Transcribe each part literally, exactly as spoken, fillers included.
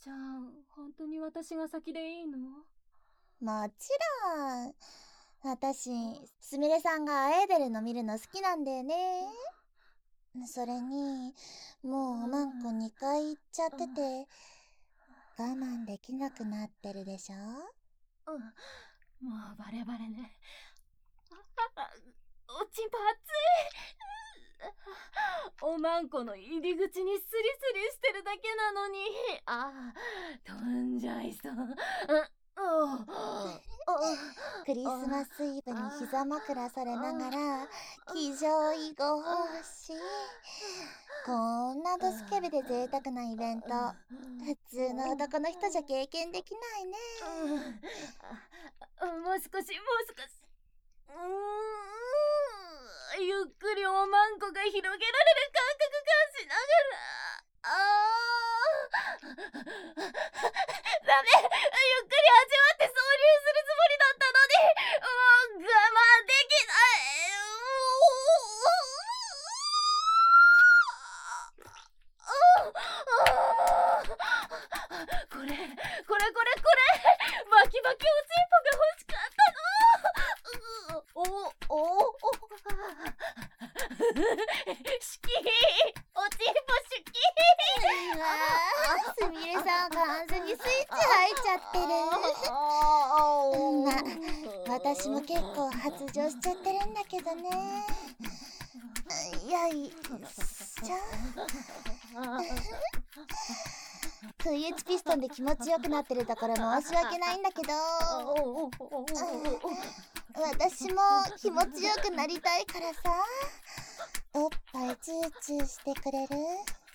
ちゃん、本当に私が先でいいの？ もちろん。私、すみれさんがあえでるの見るの好きなんだよね。それに、もうおまんこにかい行っちゃってて、我慢できなくなってるでしょ？ うん、もうバレバレね。おちんぽ熱い。おまんこの入り口にスリスリしてるだけなのに、ああ、飛んじゃいそう。 クリスマスイブに膝枕されながら気丈いご奉仕。こんなドスケベで贅沢なイベント、普通の男の人じゃ経験できないね。 もう少し、もう少し。うーん、ゆっくりおまんこが広げられる感覚がしながら、あーダメ、ゆっくり味わって挿入するつもりだったのに、もう我慢できない。これこれこれこれバキバキおちんぽが欲しかったの。おおおシキおちんぽシキ。 うわー、すみれさん完全にスイッチ入っちゃってる。ま、私も結構発情しちゃってるんだけどね。よいしょ。ブイエイチ ピストンで気持ちよくなってるところ申し訳ないんだけど、私も気持ちよくなりたいからさ、おっぱいチューチューしてくれる？ や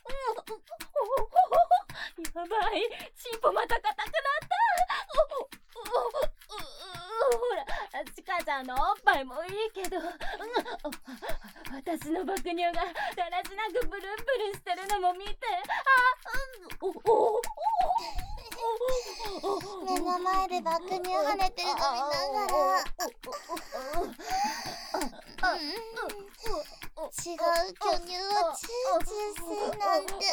ばい、チンポまた硬くなった。ほら、チカちゃんのおっぱいもいいけど、私の爆乳がだらしなくブルンブルンしてるのも見て、 目の前で爆乳跳ねてるの見ながら、違う巨乳をチューチューするなんて、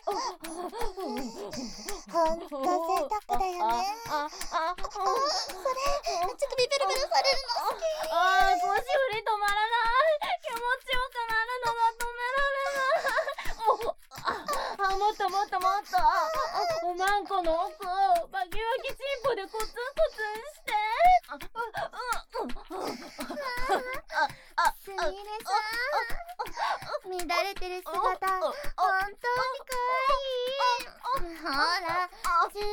ほんと贅沢だよね。あ、それ、乳首ベルベルされるの好き。 あー、腰振り止まらない。気持ちよくなるのが止められない。あ、もっともっともっと。おまんこの奥、バキバキチンポでコツンコツンして。 すみれさん、乱れてる姿、本当にかわいい。ほら、チュー。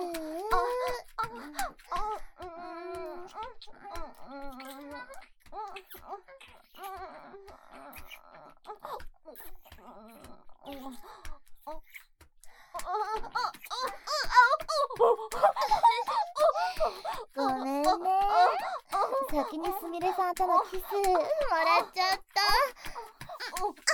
ごめんね。先にすみれさんとのキスもらっちゃった。どう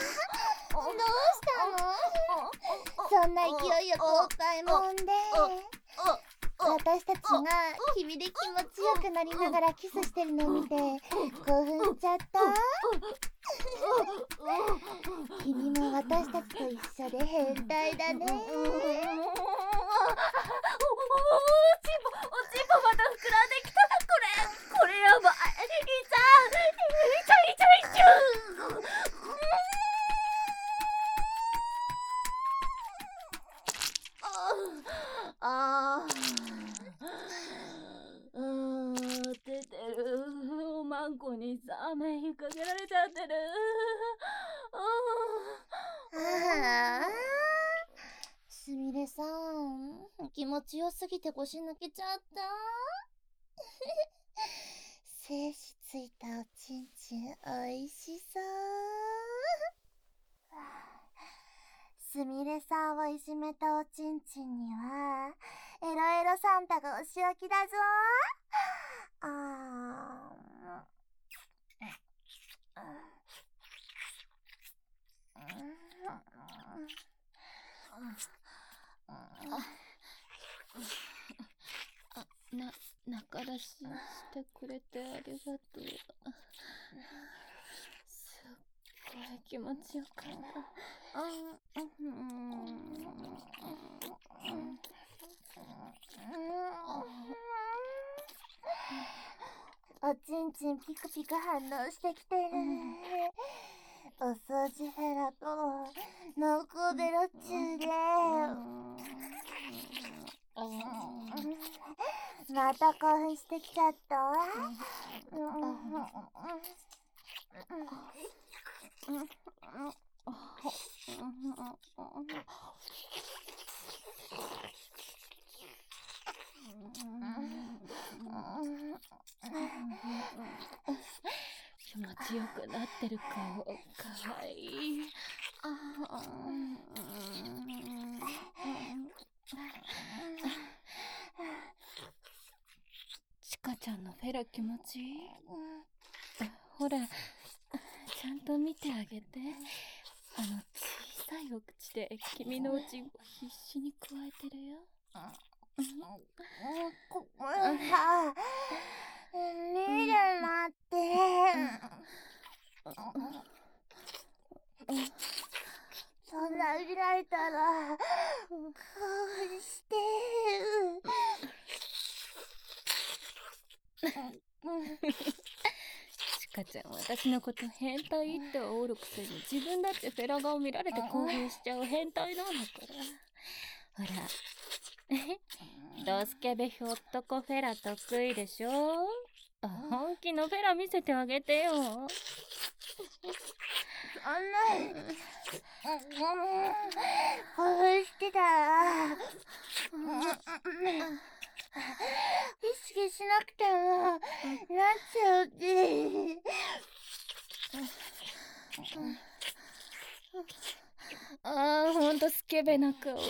したの？そんな勢いよくおっぱい揉んで、私たちが君で気持ちよくなりながらキスしてるのを見て興奮しちゃった。君も私たちと一緒で変態だね。おちんぽ、おちんぽまた膨らんできた。これ、これやばい。いちゃいちゃいちゃいちゃああー、うーん、出てる。おまんこにさ、目引っ掛けられちゃってる。 ああ、すみれさん、気持ちよすぎて腰抜けちゃった。精子ついたおちんちんおいしそう。すみれさんをいじめたおちんちんにはエロエロサンタがお仕置きだぞ。あーな、仲出ししてくれてありがとう。すっごい気持ちよかった。あ、うん、 おちんちんピクピク反応してきてる。お掃除フェラと濃厚ベロ中でまた興奮してきちゃったわ。 気持ちよくなってる顔、かわいい。ちかちゃんのフェラ気持ちいい？ほら、ちゃんと見てあげて。あの小さいお口で君のおちんこ必死にくわえてるよ。 見るなって。そんな見られたら興奮してちかちゃん、私のこと変態っておるくせに自分だってフェラ顔見られて興奮しちゃう変態なんだから。ほらドスケベひょっとこフェラ得意でしょ。本気のフェラ見せてあげてよ。 そんな興奮してたら意識しなくてもなっちゃうって。 あー、ほんとスケベな顔。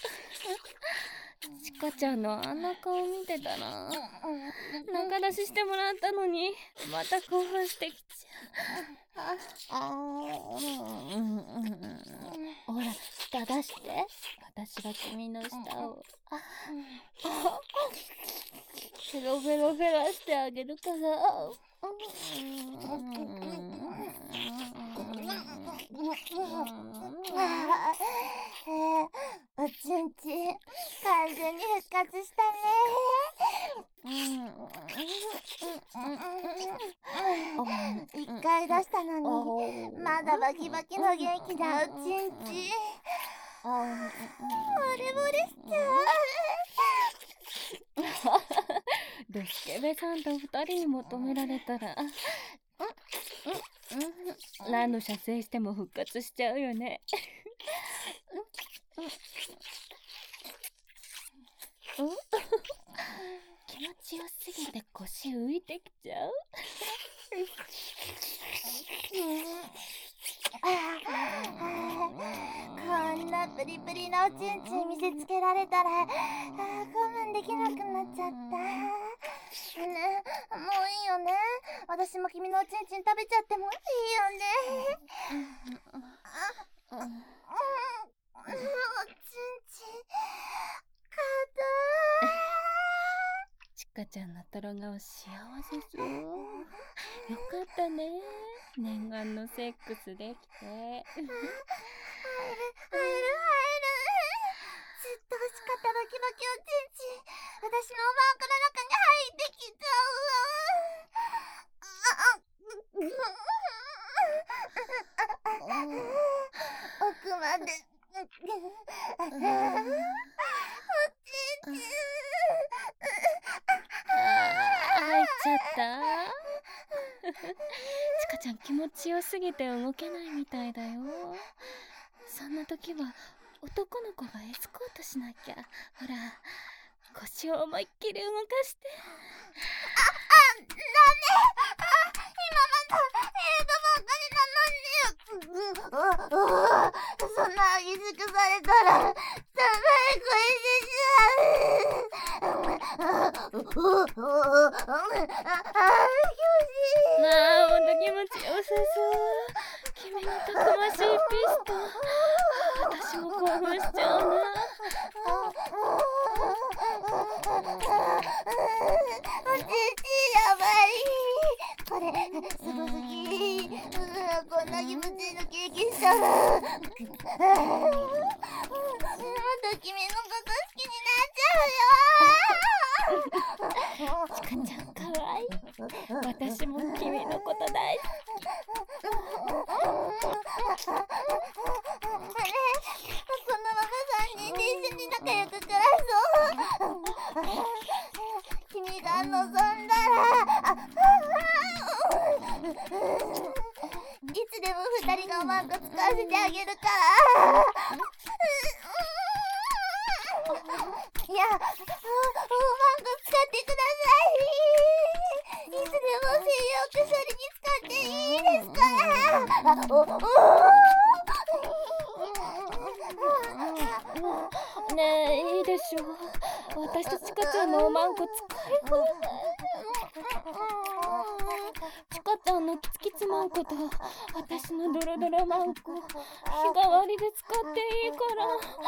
ちかちゃんのあんな顔見てたら中出ししてもらったのにまた興奮してきちゃう。ほら、舌出して。私が君の舌をベロベロフェラしてあげるから。 おちんちん完全に復活したね。一回出したのにまだバキバキの元気なおちんちん。惚れ惚れしちゃう。 ドスケベさんと二人に求められたら何度射精しても復活しちゃうよね。気持ちよすぎて腰浮いてきちゃう。 こんなプリプリのおちんちん見せつけられたら我慢できなくなっちゃった。ね、もういいよね。私も君のおちんちん食べちゃってもいいよね。おちんちん硬い。 ちかちゃんのトロ顔幸せそう。よかったね、念願のセックスできて。 入る入る入る。ずっと欲しかったバキバキおちんちん、私のおばあから中に入ってきちゃうわ。奥までおちんちん。 入っちゃった。ちかちゃん気持ちよすぎて動けないみたいだよ。そんな時は男の子がエスコートしなきゃ。ほら、腰を思いっきり動かして。 あ、あ、ダメ。あ、今まだエイドばっかりなのに。そんな激しくされたら寒い声しちゃう。 まあ、ほんと気持ちよさそう。君のたくましいピストン、私も興奮しちゃうな。 おちんちんやばい。これすごすぎ。こんな気持ちいいの経験したらまた君のこと好きちかちゃんかわいい。私も君のこと大好あれ、このままさんにんで一緒に仲良く暮らそう。君が望んだら、あいつでも二人のおまんこ使わせてあげるから。いや、おまんこ使ってください。いつでも専用薬に使っていいですから。おおねえ、いいでしょう。私とちかちゃんのおまんこ使い放題。ちかちゃんのキツキツまんこと私のドロドロまんこ日替わりで使っていいから。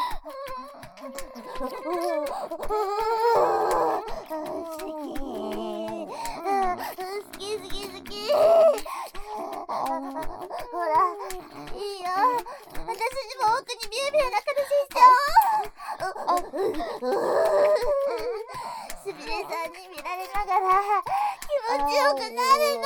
好き好き好き。ほら、いいよ。私にも奥にビュービューな彼氏しちゃおう。すみれさんに見られながら気持ちよくなるの。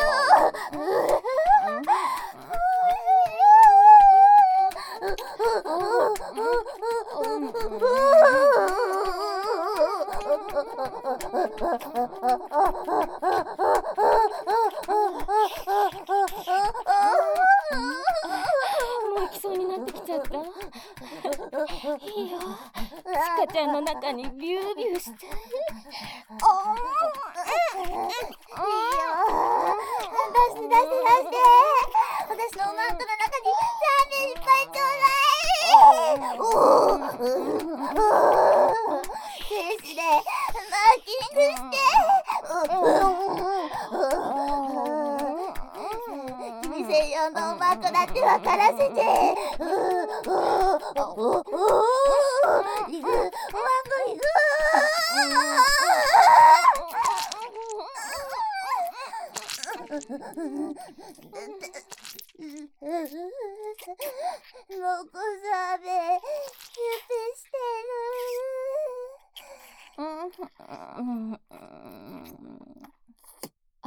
もう行きそうになってきちゃった。いいよ、ちかちゃんの中にビュービューしちゃう。 いいよ、出して出して出して。私のおまんこの中にラーメンいっぱいちょうだい。停止でマーキングして。君専用のおまんこだって分からせて。いく、おまんこいく。ロコザーベ、ゆぺしてる。 あ、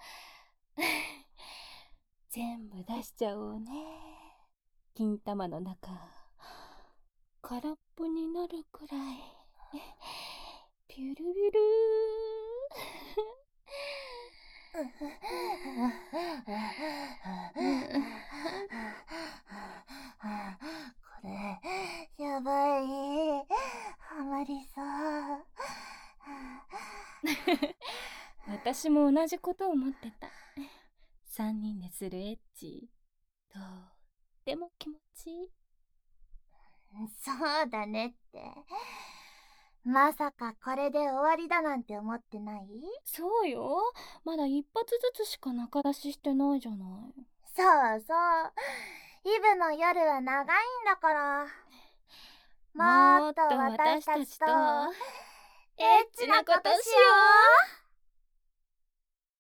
全部出しちゃおうね。金玉の中空っぽになるくらい。ピュルルルこれやばい。ハマりそう。 私も同じことを思ってた。三人でするエッチ、とっても気持ちいい。 そうだねって。まさかこれで終わりだなんて思ってない？ そうよ、まだ一発ずつしか中出ししてないじゃない。 そうそう、イブの夜は長いんだから。もっと私たちとエッチなことしよう。